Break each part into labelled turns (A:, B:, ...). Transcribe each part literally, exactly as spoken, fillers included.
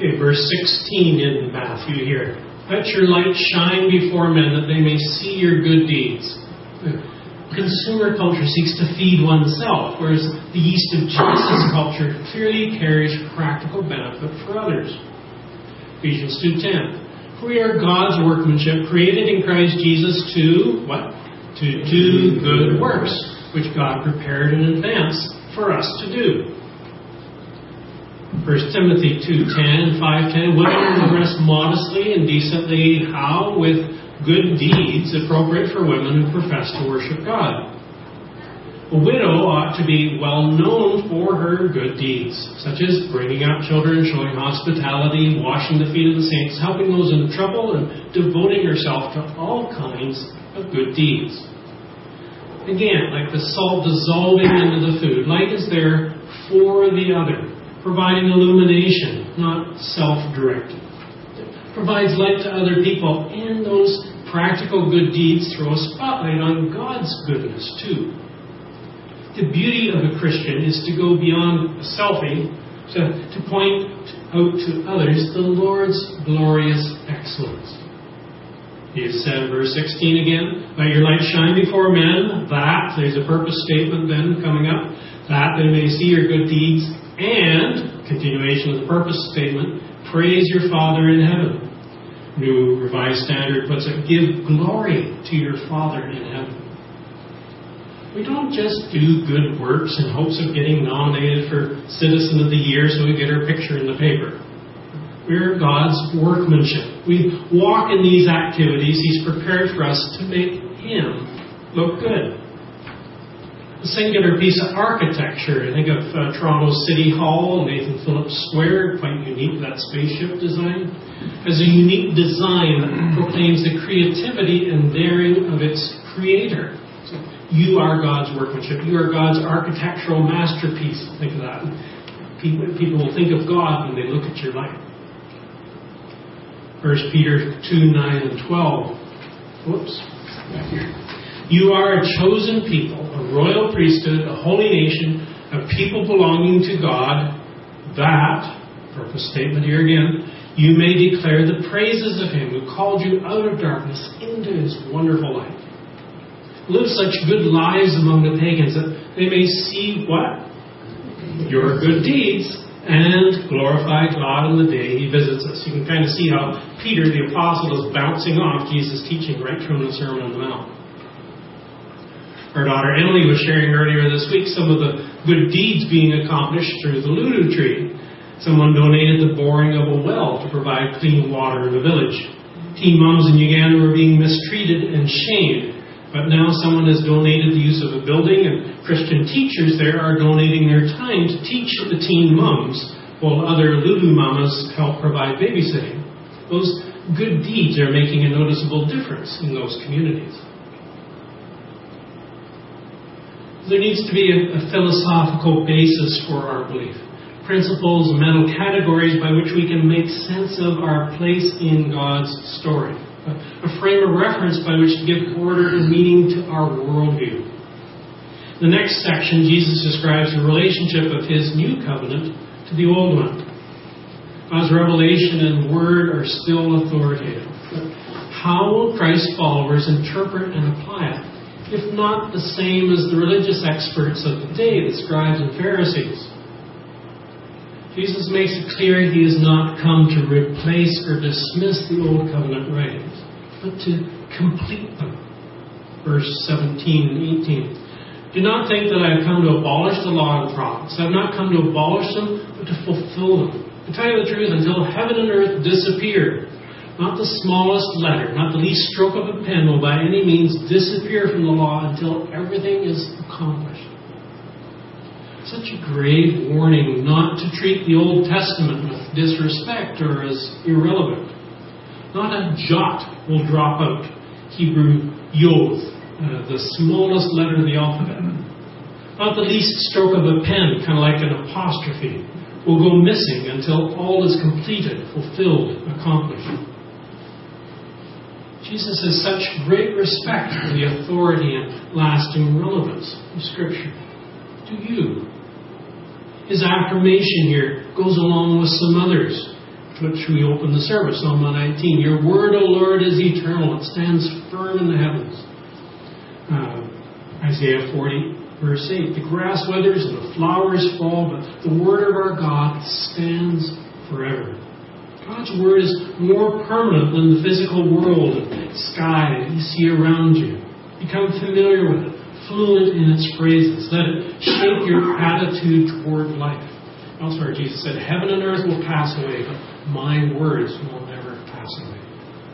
A: Okay, verse sixteen in Matthew here. Let your light shine before men that they may see your good deeds. Consumer culture seeks to feed oneself, whereas the yeast of Jesus culture clearly carries practical benefit for others. Ephesians two ten. For we are God's workmanship, created in Christ Jesus to, what? To do good works, which God prepared in advance for us to do. First Timothy two ten, five ten. Women will dress modestly and decently, how? With good deeds appropriate for women who profess to worship God. A widow ought to be well known for her good deeds, such as bringing up children, showing hospitality, washing the feet of the saints, helping those in trouble, and devoting herself to all kinds of good deeds. Again, like the salt dissolving into the food, light is there for the other, providing illumination, not self-directed. It provides light to other people, and those practical good deeds throw a spotlight on God's goodness too. The beauty of a Christian is to go beyond a selfie, to, to point out to others the Lord's glorious excellence. He has said, verse sixteen again, let your light shine before men, that, there's a purpose statement then coming up, that they may see your good deeds, and, continuation of the purpose statement, praise your Father in heaven. New Revised Standard puts it, give glory to your Father in heaven. We don't just do good works in hopes of getting nominated for Citizen of the Year so we get our picture in the paper. We're God's workmanship. We walk in these activities He's prepared for us to make Him look good. A singular piece of architecture. I think of uh, Toronto City Hall, Nathan Phillips Square, quite unique, that spaceship design, as a unique design that proclaims the creativity and daring of its creator. So you are God's workmanship. You are God's architectural masterpiece. Think of that. People, people will think of God when they look at your life. First Peter two, nine and twelve. Whoops. Back here. You are a chosen people, a royal priesthood, a holy nation, a people belonging to God, that, purpose statement here again, you may declare the praises of Him who called you out of darkness into His wonderful light. Live such good lives among the pagans that they may see what? Your good deeds and glorify God on the day He visits us. You can kind of see how Peter the Apostle is bouncing off Jesus' teaching right from the Sermon on the Mount. Our daughter Emily was sharing earlier this week some of the good deeds being accomplished through the Lulu tree. Someone donated the boring of a well to provide clean water in the village. Teen moms in Uganda were being mistreated and shamed, but now someone has donated the use of a building, and Christian teachers there are donating their time to teach the teen moms, while other Lulu mamas help provide babysitting. Those good deeds are making a noticeable difference in those communities. There needs to be a, a philosophical basis for our belief. Principles, mental categories by which we can make sense of our place in God's story. A, a frame of reference by which to give order and meaning to our worldview. The next section, Jesus describes the relationship of His new covenant to the old one. God's revelation and word are still authoritative. But how will Christ's followers interpret and apply it? If not the same as the religious experts of the day, the scribes and Pharisees. Jesus makes it clear He has not come to replace or dismiss the Old Covenant writings, but to complete them. Verse seventeen and eighteen. Do not think that I have come to abolish the law and the prophets. I have not come to abolish them, but to fulfill them. To tell you the truth, until heaven and earth disappear, not the smallest letter, not the least stroke of a pen will by any means disappear from the law until everything is accomplished. Such a grave warning not to treat the Old Testament with disrespect or as irrelevant. Not a jot will drop out. Hebrew yod, uh, the smallest letter of the alphabet. Not the least stroke of a pen, kind of like an apostrophe, will go missing until all is completed, fulfilled, accomplished. Jesus has such great respect for the authority and lasting relevance of Scripture. Do you? His affirmation here goes along with some others. which we opened the service, Psalm one nineteen. Your word, O Lord, is eternal. It stands firm in the heavens. Uh, Isaiah forty, verse eight. The grass withers and the flowers fall, but the word of our God stands forever. God's word is more permanent than the physical world and sky that you see around you. Become familiar with it, fluent in its phrases. Let it shape your attitude toward life. Elsewhere, Jesus said, heaven and earth will pass away, but my words will never pass away.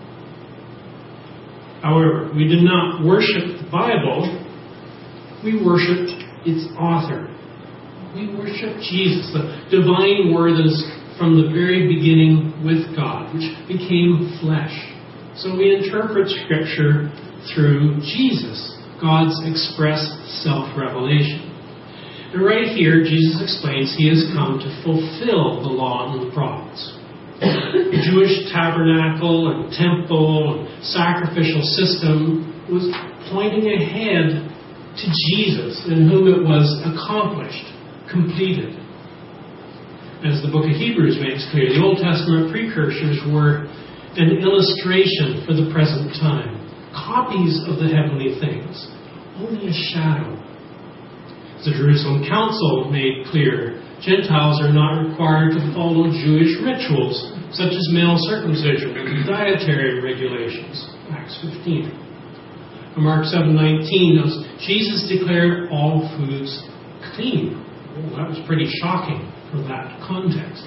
A: However, we did not worship the Bible. We worshipped its author. We worship Jesus, the divine word that is from the very beginning with God, which became flesh. So we interpret Scripture through Jesus, God's express self-revelation. And right here, Jesus explains he has come to fulfill the law and the prophets. The Jewish tabernacle and temple and sacrificial system was pointing ahead to Jesus, in whom it was accomplished, completed. As the book of Hebrews makes clear, the Old Testament precursors were an illustration for the present time, copies of the heavenly things, only a shadow. The Jerusalem Council made clear Gentiles are not required to follow Jewish rituals such as male circumcision and dietary regulations. Acts fifteen. In Mark seven nineteen, Jesus declared all foods clean. Oh, that was pretty shocking for that context.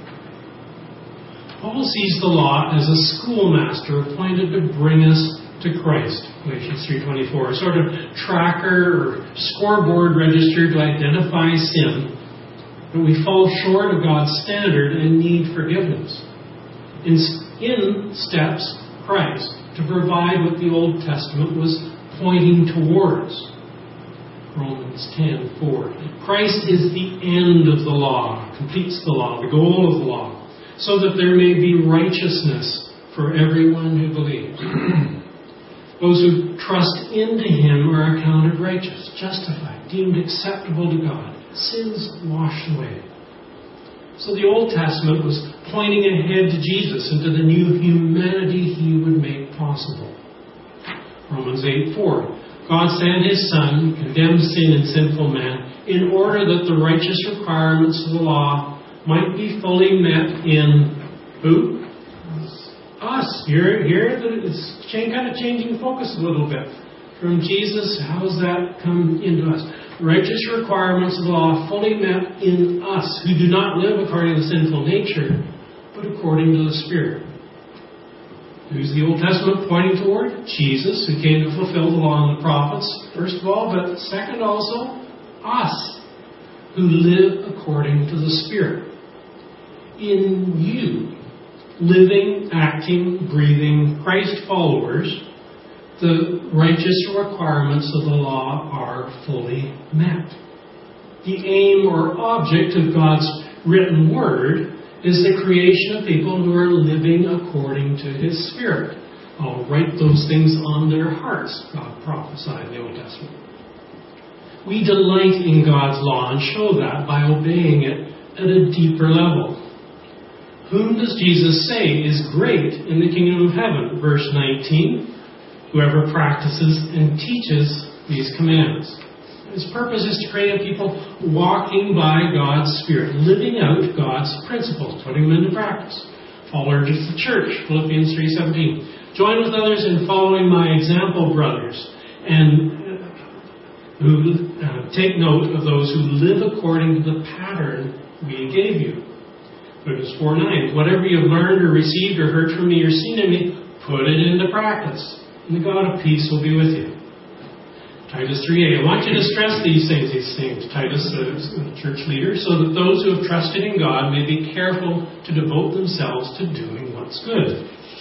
A: Paul sees the law as a schoolmaster appointed to bring us to Christ, Galatians three twenty-four, a sort of tracker or scoreboard register to identify sin, that we fall short of God's standard and need forgiveness. In, in steps Christ to provide what the Old Testament was pointing towards. Romans ten four. Christ is the end of the law, completes the law, the goal of the law, so that there may be righteousness for everyone who believes. Those who trust into him are accounted righteous, justified, deemed acceptable to God, sins washed away. So the Old Testament was pointing ahead to Jesus and to the new humanity he would make possible. Romans eight four. God sent his Son, condemned sin and sinful man, in order that the righteous requirements of the law might be fully met in who? Us. Here, here it's kind of changing focus a little bit. From Jesus, how does that come into us? Righteous requirements of the law fully met in us, who do not live according to the sinful nature, but according to the Spirit. Who's the Old Testament pointing toward? Jesus, who came to fulfill the law and the prophets, first of all, but second also, us, who live according to the Spirit. In you, living, acting, breathing Christ followers, the righteous requirements of the law are fully met. The aim or object of God's written word is the creation of people who are living according to his Spirit. I'll write those things on their hearts, God prophesied in the Old Testament. We delight in God's law and show that by obeying it at a deeper level. Whom does Jesus say is great in the kingdom of heaven? Verse nineteen, whoever practices and teaches these commands. His purpose is to create a people walking by God's Spirit, living out God's principles, putting them into practice. Paul urges the church, Philippians three seventeen, join with others in following my example, brothers, and who uh, take note of those who live according to the pattern we gave you. Philippians four nine, whatever you have learned or received or heard from me or seen in me, put it into practice, and the God of peace will be with you. Titus three eight, I want you to stress these things, these things, Titus, the church leader, so that those who have trusted in God may be careful to devote themselves to doing what's good.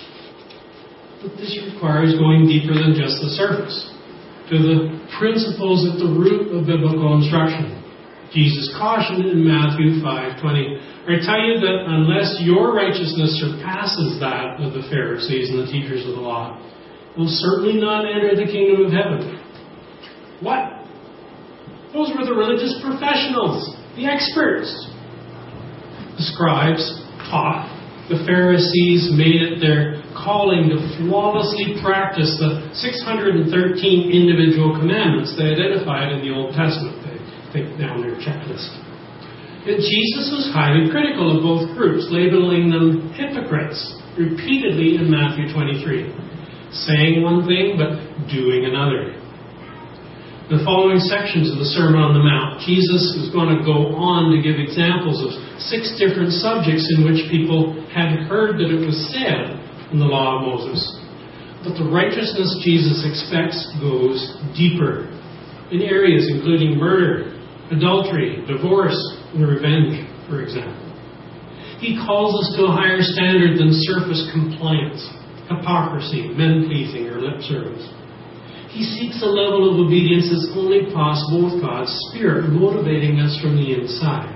A: But this requires going deeper than just the surface, to the principles at the root of biblical instruction. Jesus cautioned in Matthew five twenty, I tell you that unless your righteousness surpasses that of the Pharisees and the teachers of the law, you'll certainly not enter the kingdom of heaven. What? Those were the religious professionals, the experts. The scribes taught The Pharisees made it their calling to flawlessly practice the six hundred thirteen individual commandments they identified in the Old Testament. They take down their checklist. Yet Jesus was highly critical of both groups, labeling them hypocrites repeatedly in Matthew twenty-three, saying one thing but doing another. In the following sections of the Sermon on the Mount, Jesus is going to go on to give examples of six different subjects in which people had heard that it was said in the law of Moses. But the righteousness Jesus expects goes deeper in areas including murder, adultery, divorce, and revenge, for example. He calls us to a higher standard than surface compliance, hypocrisy, men-pleasing, or lip service. He seeks a level of obedience that's only possible with God's Spirit motivating us from the inside.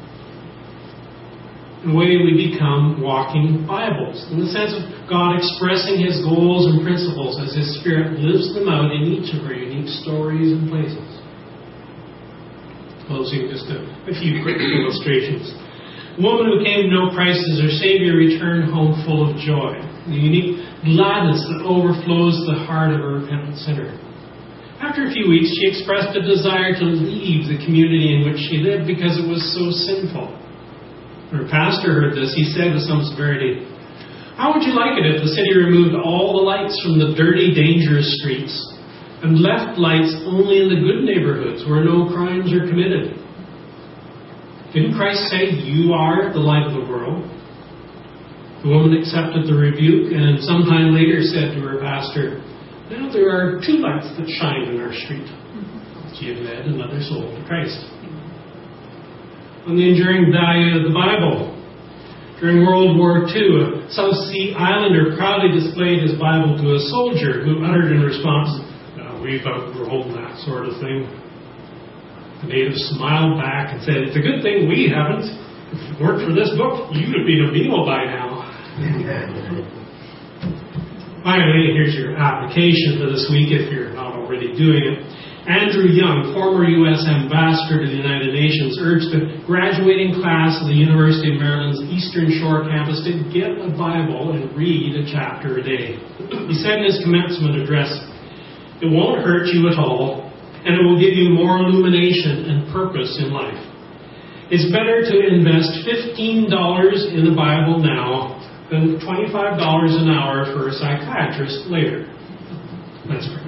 A: In a way, we become walking Bibles, in the sense of God expressing His goals and principles as His Spirit lives them out in each of our unique stories and places. Closing, just a, a few quick illustrations. A woman who came to know Christ as her Savior returned home full of joy, the unique gladness that overflows the heart of a repentant sinner. After a few weeks, she expressed a desire to leave the community in which she lived because it was so sinful. When her pastor heard this, he said with some severity, "How would you like it if the city removed all the lights from the dirty, dangerous streets and left lights only in the good neighborhoods where no crimes are committed? Didn't Christ say, 'You are the light of the world'?" The woman accepted the rebuke and sometime later said to her pastor, "Now there are two lights that shine in our street." She had led another soul to Christ. On the enduring value of the Bible. During World War Two, a South Sea Islander proudly displayed his Bible to a soldier who uttered in response, "No, we've outgrown that sort of thing." The native smiled back and said, "It's a good thing we haven't. If it weren't for this book, you'd have been a beagle by now." Finally, here's your application for this week if you're not already doing it. Andrew Young, former U S ambassador to the United Nations, urged the graduating class of the University of Maryland's Eastern Shore campus to get a Bible and read a chapter a day. He said in his commencement address, "It won't hurt you at all, and it will give you more illumination and purpose in life. It's better to invest fifteen dollars in the Bible now than twenty-five dollars an hour for a psychiatrist later." Let's pray.